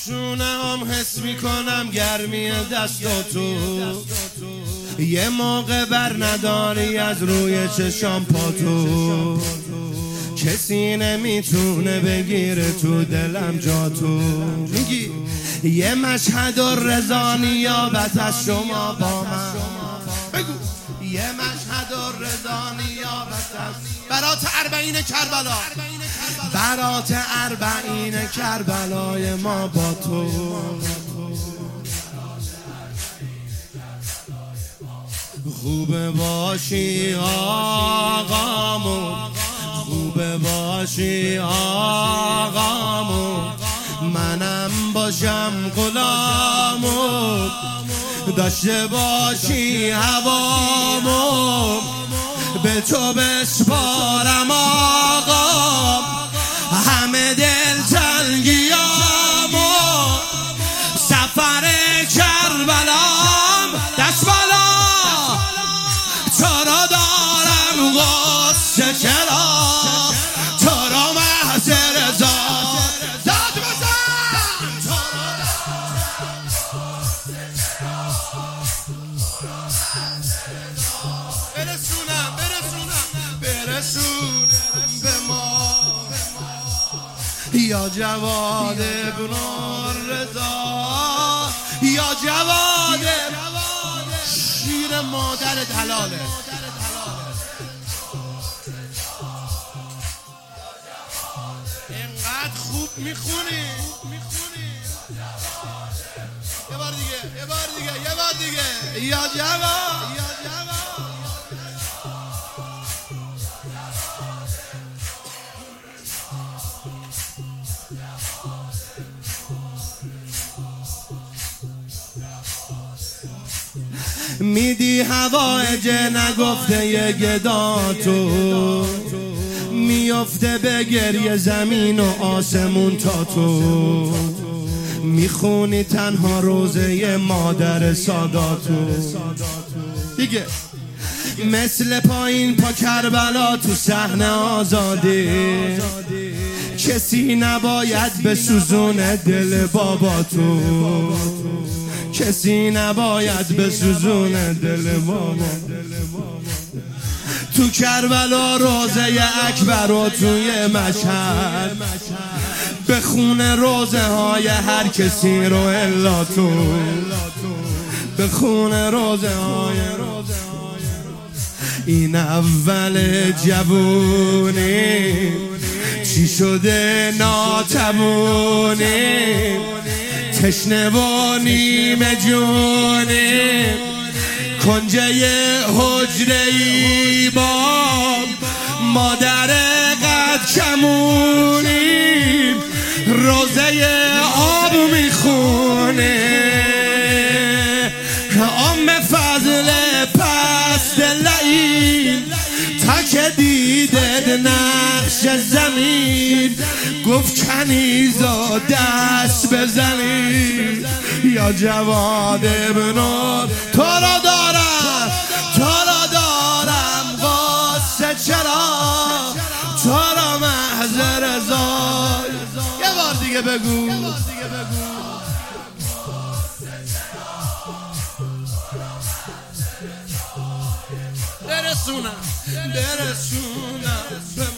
شونه هم حس میکنم گرمی دستاتو، یه موقع بر نداری از روی چشام پاتو، کسی نمیتونه بگیره تو دلم جاتو. میگی یه مشهد و رضا نیابت از شما با من، بگو یه مشهد و رضا نیابت از برات اربعین کربلا، برات اربعین کربلای ما با تو. خوبه باشی آقامو، خوبه باشی آقامو، منم باشم غلامو، داشته باشی هوامو، به تو بسپارم آقا همه دل تنگیامو. سفر کربلام دست بالا، تو را دارم غصه چرا، تو را محض رضا داد بزن، برسونم به ما یا جواد ابن رضا، یا جواد شیر مادر دلاله. اینقدر خوب میخونی، یه بار دیگه یا جواد. میدی هوایج نگفته یه گداتو، میفته به گریه زمین و آسمون تا تو، میخونی تنها روزه مادر ساداتو. دیگه مثل پایین پا کربلا تو صحنه آزادی، کسی نباید به سوزون دل باباتو، کسی نباید به سوزون دل بابا. تو کربلا روزه اکبر و توی مشهد، بخونه روزه های هر کسی رو الا تو، بخونه روزه های این اول جوونی، چی شده ناتوانی، تشنه و نیمه جونی، کنجه حجره ای با مادر قد کمونی، روزه آب میخونه ام فضل پست لعین، تا که دیدد نقش زمین، گفت کنیزا دست بزنی یا جواد ابن. تو را دارم غصه چرا، تو را محض رضا. یه بار دیگه بگو برسونم به